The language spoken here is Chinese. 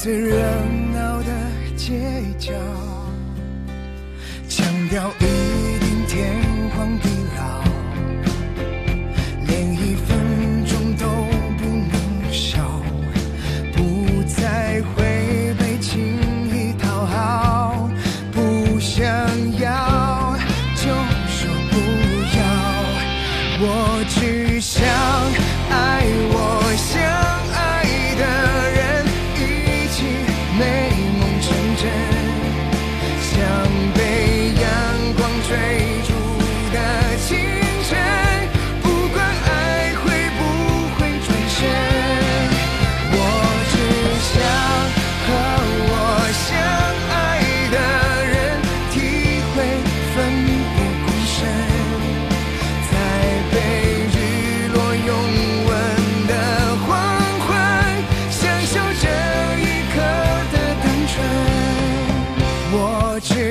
最热闹的街角，强调一定天荒地老，连1分钟都不能少，不再会被轻易讨好，不想要就说不要，我只想爱我想爱的人，一起美梦成真，像被阳光追逐的清晨，不管爱会不会转身，我只想和我相爱的人体会分别光深，在被日落拥吻的黄昏，享受这一刻的单纯，我只